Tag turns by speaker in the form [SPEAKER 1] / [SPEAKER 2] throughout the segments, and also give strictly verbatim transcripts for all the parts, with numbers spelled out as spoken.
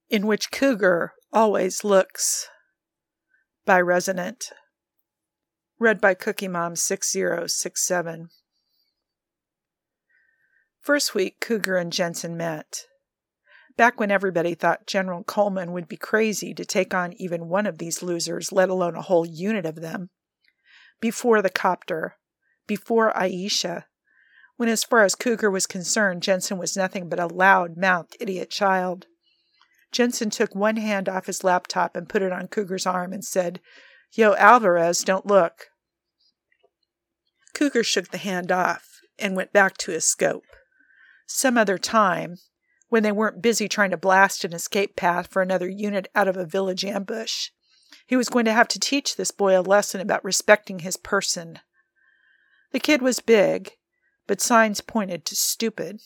[SPEAKER 1] In Which Cougar Always Looks, by Resonant. Read by Cookie Mom six zero six seven. First week, Cougar and Jensen met. Back when everybody thought General Coleman would be crazy to take on even one of these losers, let alone a whole unit of them. Before the copter. Before Aisha. When as far as Cougar was concerned, Jensen was nothing but a loud-mouthed idiot child. Jensen took one hand off his laptop and put it on Cougar's arm and said, "Yo, Alvarez, don't look." Cougar shook the hand off and went back to his scope. Some other time, when they weren't busy trying to blast an escape path for another unit out of a village ambush, he was going to have to teach this boy a lesson about respecting his person. The kid was big, but signs pointed to stupid.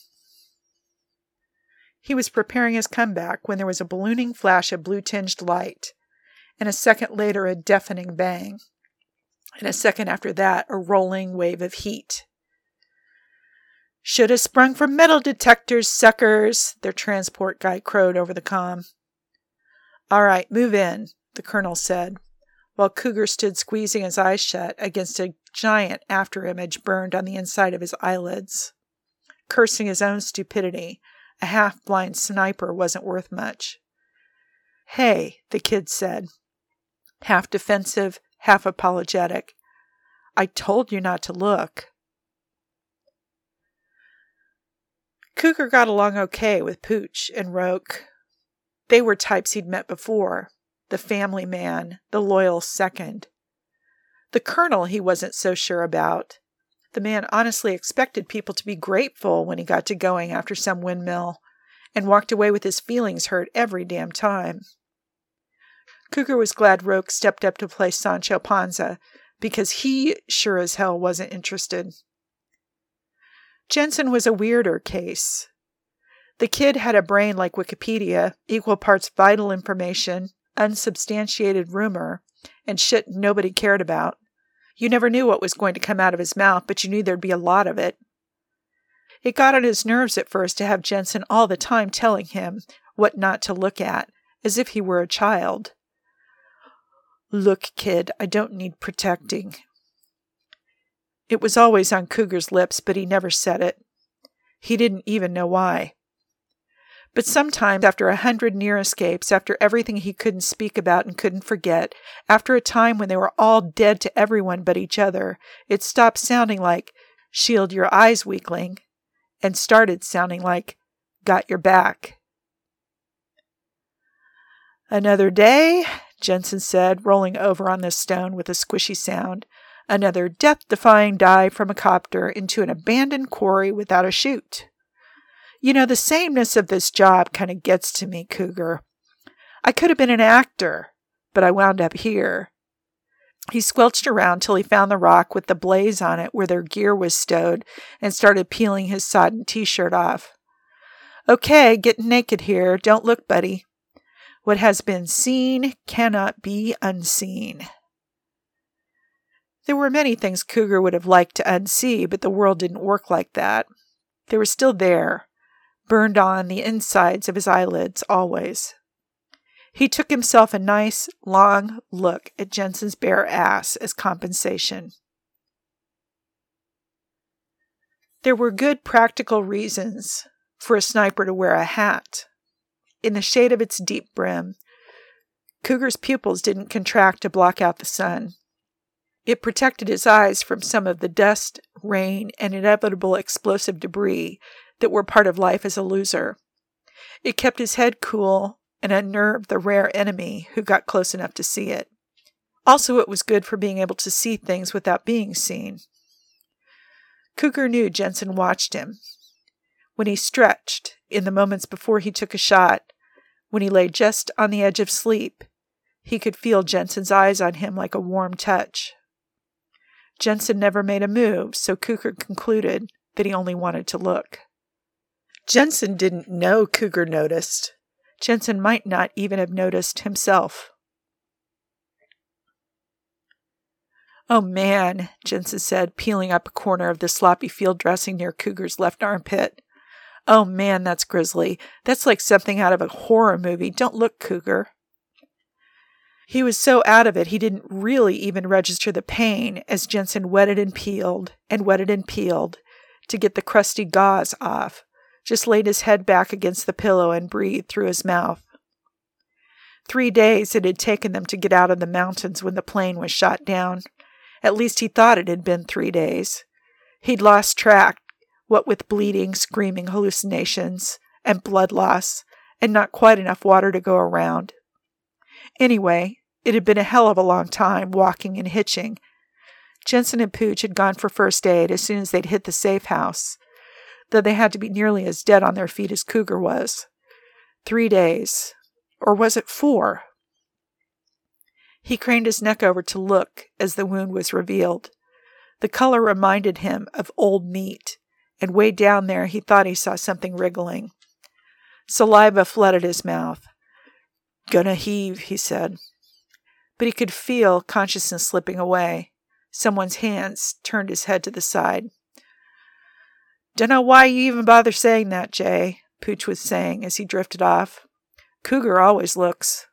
[SPEAKER 1] He was preparing his comeback when there was a ballooning flash of blue-tinged light, and a second later a deafening bang, and a second after that a rolling wave of heat. "Should have sprung for metal detectors, suckers," their transport guy crowed over the comm. "All right, move in," the colonel said, while Cougar stood squeezing his eyes shut against a giant afterimage burned on the inside of his eyelids. Cursing his own stupidity, a half-blind sniper wasn't worth much. "Hey," the kid said, half defensive, half apologetic. "I told you not to look." Cougar got along okay with Pooch and Roke. They were types he'd met before, the family man, the loyal second. The colonel he wasn't so sure about. The man honestly expected people to be grateful when he got to going after some windmill, and walked away with his feelings hurt every damn time. Cougar was glad Roke stepped up to play Sancho Panza, because he sure as hell wasn't interested. Jensen was a weirder case. The kid had a brain like Wikipedia, equal parts vital information, unsubstantiated rumor, and shit nobody cared about. You never knew what was going to come out of his mouth, but you knew there'd be a lot of it. It got on his nerves at first to have Jensen all the time telling him what not to look at, as if he were a child. "Look, kid, I don't need protecting." It was always on Cougar's lips, but he never said it. He didn't even know why. But sometimes, after a hundred near escapes, after everything he couldn't speak about and couldn't forget, after a time when they were all dead to everyone but each other, it stopped sounding like, "Shield your eyes, weakling," and started sounding like, "Got your back." "Another day," Jensen said, rolling over on the stone with a squishy sound. "Another death-defying dive from a copter into an abandoned quarry without a chute. You know, the sameness of this job kind of gets to me, Cougar. I could have been an actor, but I wound up here." He squelched around till he found the rock with the blaze on it where their gear was stowed and started peeling his sodden t-shirt off. "Okay, getting naked here. Don't look, buddy. What has been seen cannot be unseen." There were many things Cougar would have liked to unsee, but the world didn't work like that. They were still there, burned on the insides of his eyelids always. He took himself a nice, long look at Jensen's bare ass as compensation. There were good practical reasons for a sniper to wear a hat. In the shade of its deep brim, Cougar's pupils didn't contract to block out the sun. It protected his eyes from some of the dust, rain, and inevitable explosive debris that were part of life as a loser. It kept his head cool and unnerved the rare enemy who got close enough to see it. Also, it was good for being able to see things without being seen. Cougar knew Jensen watched him. When he stretched, in the moments before he took a shot, when he lay just on the edge of sleep, he could feel Jensen's eyes on him like a warm touch. Jensen never made a move, so Cougar concluded that he only wanted to look. Jensen didn't know Cougar noticed. Jensen might not even have noticed himself. "Oh, man," Jensen said, peeling up a corner of the sloppy field dressing near Cougar's left armpit. Oh man, that's grisly. That's like something out of a horror movie. Don't look, Cougar. He was so out of it he didn't really even register the pain as Jensen wetted and peeled and wetted and peeled to get the crusty gauze off, just laid his head back against the pillow and breathed through his mouth. Three days it had taken them to get out of the mountains when the plane was shot down. At least he thought it had been three days. He'd lost track, what with bleeding, screaming hallucinations, and blood loss, and not quite enough water to go around. Anyway, it had been a hell of a long time, walking and hitching. Jensen and Pooch had gone for first aid as soon as they'd hit the safe house, though they had to be nearly as dead on their feet as Cougar was. Three days. Or was it four? He craned his neck over to look as the wound was revealed. The color reminded him of old meat, and way down there he thought he saw something wriggling. Saliva flooded his mouth. "Gonna heave," he said. But he could feel consciousness slipping away. Someone's hands turned his head to the side. "Dunno why you even bother saying that, Jay," Pooch was saying as he drifted off. "Cougar always looks."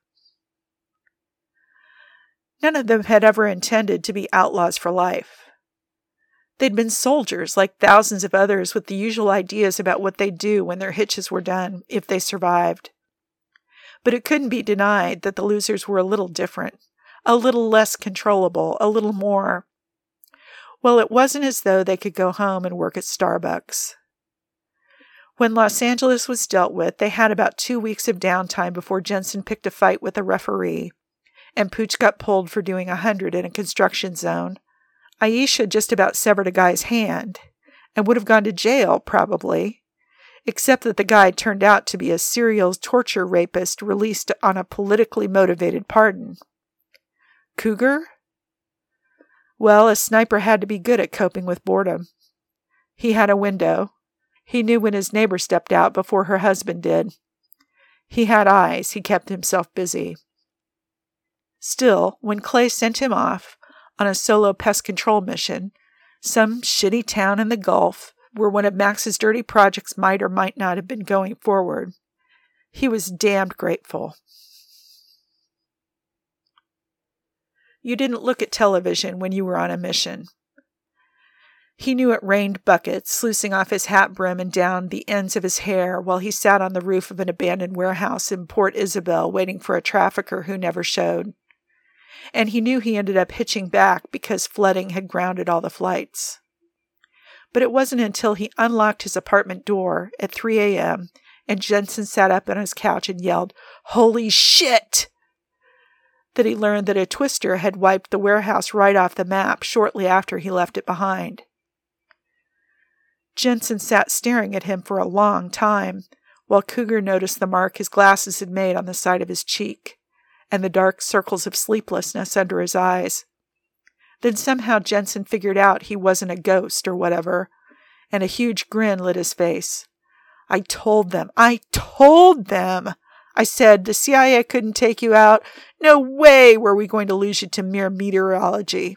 [SPEAKER 1] None of them had ever intended to be outlaws for life. They'd been soldiers like thousands of others with the usual ideas about what they'd do when their hitches were done, if they survived. But it couldn't be denied that the losers were a little different, a little less controllable, a little more. Well, it wasn't as though they could go home and work at Starbucks. When Los Angeles was dealt with, they had about two weeks of downtime before Jensen picked a fight with a referee, and Pooch got pulled for doing a hundred in a construction zone. Aisha just about severed a guy's hand, and would have gone to jail, probably, except that the guy turned out to be a serial torture rapist released on a politically motivated pardon. Cougar? Well, a sniper had to be good at coping with boredom. He had a window. He knew when his neighbor stepped out before her husband did. He had eyes. He kept himself busy. Still, when Clay sent him off on a solo pest control mission, some shitty town in the Gulf where one of Max's dirty projects might or might not have been going forward, he was damned grateful. You didn't look at television when you were on a mission. He knew it rained buckets, sluicing off his hat brim and down the ends of his hair while he sat on the roof of an abandoned warehouse in Port Isabel waiting for a trafficker who never showed. And he knew he ended up hitching back because flooding had grounded all the flights. But it wasn't until he unlocked his apartment door at three a.m. and Jensen sat up on his couch and yelled, "Holy shit!" that he learned that a twister had wiped the warehouse right off the map shortly after he left it behind. Jensen sat staring at him for a long time, while Cougar noticed the mark his glasses had made on the side of his cheek, and the dark circles of sleeplessness under his eyes. Then somehow Jensen figured out he wasn't a ghost or whatever, and a huge grin lit his face. "I told them, I told them! I said, the C I A couldn't take you out. No way were we going to lose you to mere meteorology."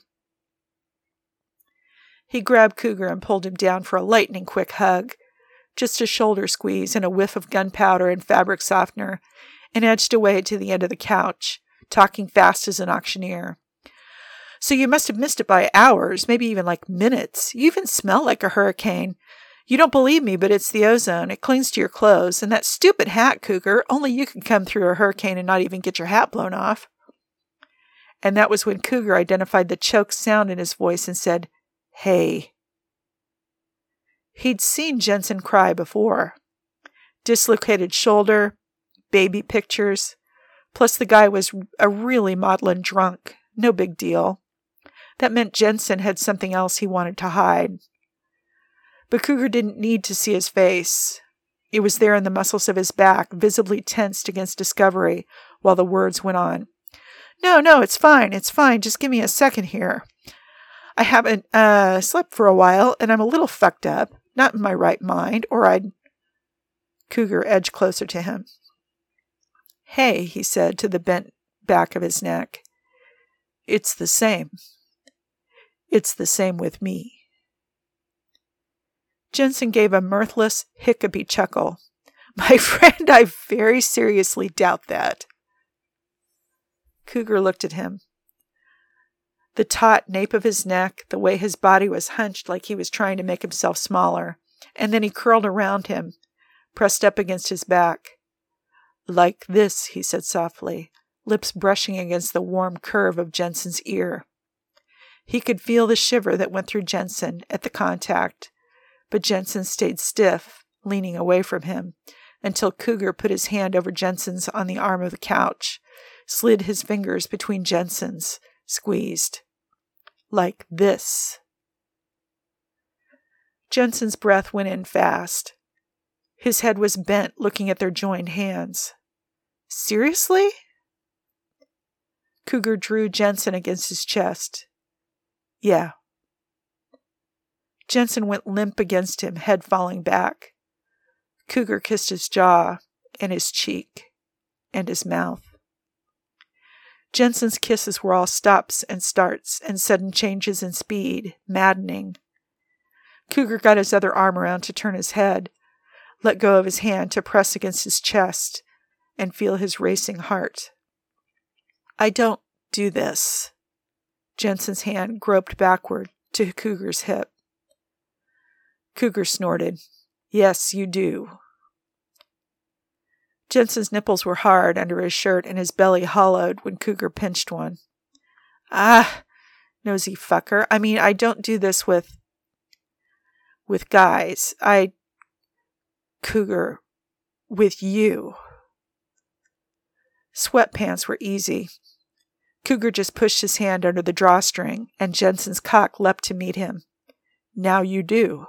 [SPEAKER 1] He grabbed Cougar and pulled him down for a lightning-quick hug, just a shoulder squeeze and a whiff of gunpowder and fabric softener, and edged away to the end of the couch, talking fast as an auctioneer. "So you must have missed it by hours, maybe even like minutes. You even smell like a hurricane. You don't believe me, but it's the ozone. It clings to your clothes. And that stupid hat, Cougar, only you can come through a hurricane and not even get your hat blown off." And that was when Cougar identified the choked sound in his voice and said, "Hey." He'd seen Jensen cry before. Dislocated shoulder, baby pictures, plus the guy was a really maudlin drunk. No big deal. That meant Jensen had something else he wanted to hide. But Cougar didn't need to see his face. It was there in the muscles of his back, visibly tensed against discovery, while the words went on. "No, no, it's fine, it's fine. Just give me a second here. I haven't uh, slept for a while, and I'm a little fucked up. Not in my right mind, or I'd..." Cougar edged closer to him. "Hey," he said to the bent back of his neck. "It's the same. It's the same with me." Jensen gave a mirthless, hiccupy chuckle. My friend, I very seriously doubt that. Cougar looked at him. The taut nape of his neck, the way his body was hunched like he was trying to make himself smaller, and then he curled around him, pressed up against his back. Like this, he said softly, lips brushing against the warm curve of Jensen's ear. He could feel the shiver that went through Jensen at the contact, but Jensen stayed stiff, leaning away from him, until Cougar put his hand over Jensen's on the arm of the couch, slid his fingers between Jensen's, squeezed. Like this. Jensen's breath went in fast. His head was bent, looking at their joined hands. Seriously? Cougar drew Jensen against his chest. Yeah. Jensen went limp against him, head falling back. Cougar kissed his jaw, and his cheek, and his mouth. Jensen's kisses were all stops and starts and sudden changes in speed, maddening. Cougar got his other arm around to turn his head, let go of his hand to press against his chest, and feel his racing heart. I don't do this. Jensen's hand groped backward to Cougar's hip. Cougar snorted. Yes, you do. Jensen's nipples were hard under his shirt and his belly hollowed when Cougar pinched one. Ah, nosy fucker. I mean, I don't do this with... with guys. I... Cougar, with you. Sweatpants were easy. Cougar just pushed his hand under the drawstring, and Jensen's cock leapt to meet him. Now you do.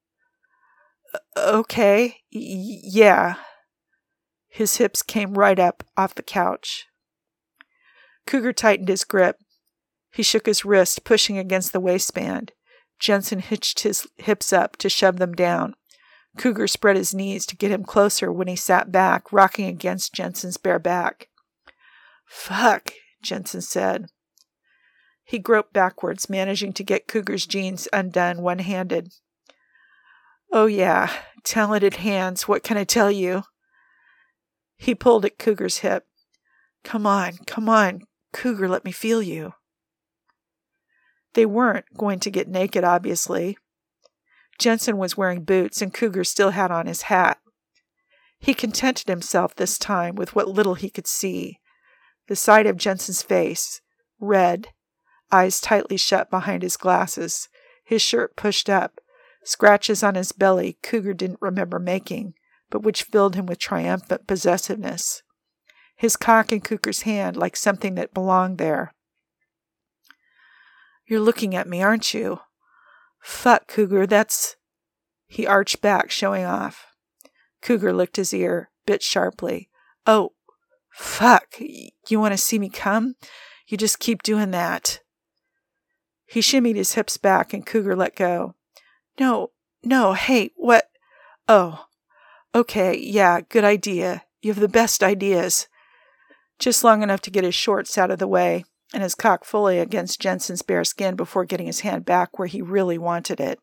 [SPEAKER 1] Okay, y- yeah. His hips came right up off the couch. Cougar tightened his grip. He shook his wrist, pushing against the waistband. Jensen hitched his hips up to shove them down. Cougar spread his knees to get him closer when he sat back, rocking against Jensen's bare back. Fuck, Jensen said. He groped backwards, managing to get Cougar's jeans undone one-handed. Oh yeah, talented hands, what can I tell you? He pulled at Cougar's hip. Come on, come on, Cougar, let me feel you. They weren't going to get naked, obviously. Jensen was wearing boots, and Cougar still had on his hat. He contented himself this time with what little he could see. The side of Jensen's face, red, eyes tightly shut behind his glasses, his shirt pushed up, scratches on his belly Cougar didn't remember making, but which filled him with triumphant possessiveness. His cock in Cougar's hand like something that belonged there. You're looking at me, aren't you? Fuck, Cougar, that's... He arched back, showing off. Cougar licked his ear, bit sharply. Oh, fuck, you want to see me come? You just keep doing that. He shimmied his hips back, and Cougar let go. No, no, hey, what? Oh, okay, yeah, good idea. You have the best ideas. Just long enough to get his shorts out of the way, and his cock fully against Jensen's bare skin before getting his hand back where he really wanted it.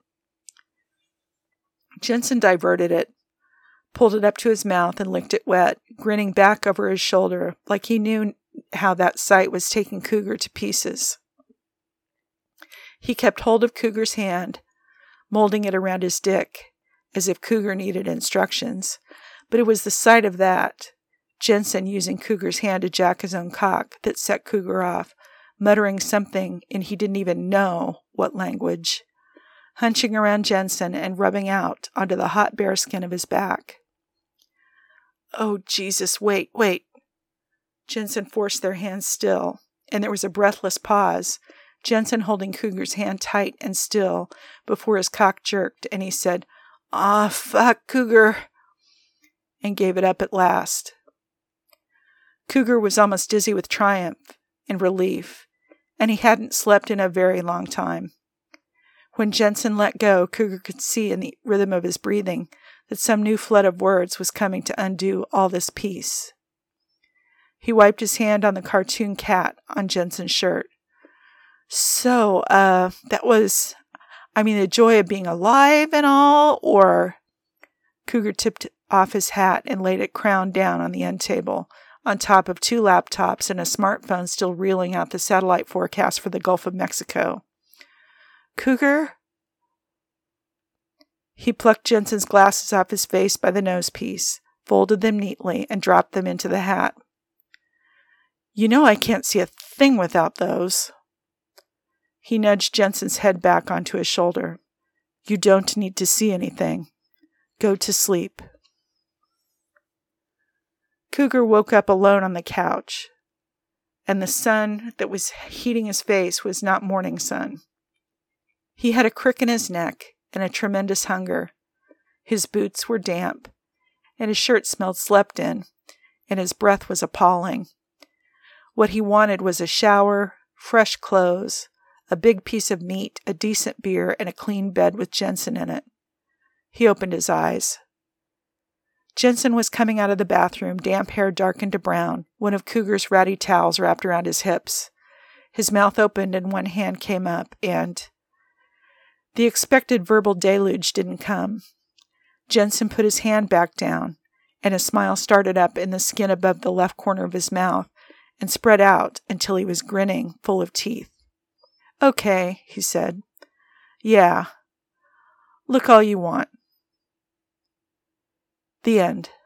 [SPEAKER 1] Jensen diverted it, pulled it up to his mouth and licked it wet, grinning back over his shoulder like he knew how that sight was taking Cougar to pieces. He kept hold of Cougar's hand, molding it around his dick, as if Cougar needed instructions, but it was the sight of that, Jensen using Cougar's hand to jack his own cock, that set Cougar off, muttering something in he didn't even know what language, hunching around Jensen and rubbing out onto the hot bearskin of his back. Oh, Jesus, wait, wait. Jensen forced their hands still, and there was a breathless pause, Jensen holding Cougar's hand tight and still before his cock jerked, and he said, "Aw, fuck, Cougar," and gave it up at last. Cougar was almost dizzy with triumph and relief, and he hadn't slept in a very long time. When Jensen let go, Cougar could see in the rhythm of his breathing that some new flood of words was coming to undo all this peace. He wiped his hand on the cartoon cat on Jensen's shirt. So, uh, that was... I mean, the joy of being alive and all, or... Cougar tipped off his hat and laid it crowned down on the end table, on top of two laptops and a smartphone still reeling out the satellite forecast for the Gulf of Mexico. Cougar? He plucked Jensen's glasses off his face by the nosepiece, folded them neatly, and dropped them into the hat. You know I can't see a thing without those. He nudged Jensen's head back onto his shoulder. You don't need to see anything. Go to sleep. Cougar woke up alone on the couch, and the sun that was heating his face was not morning sun. He had a crick in his neck and a tremendous hunger. His boots were damp, and his shirt smelled slept in, and his breath was appalling. What he wanted was a shower, fresh clothes, a big piece of meat, a decent beer, and a clean bed with Jensen in it. He opened his eyes. Jensen was coming out of the bathroom, damp hair darkened to brown, one of Cougar's ratty towels wrapped around his hips. His mouth opened and one hand came up, and... The expected verbal deluge didn't come. Jensen put his hand back down, and a smile started up in the skin above the left corner of his mouth and spread out until he was grinning, full of teeth. Okay, he said. Yeah. Look all you want. The end.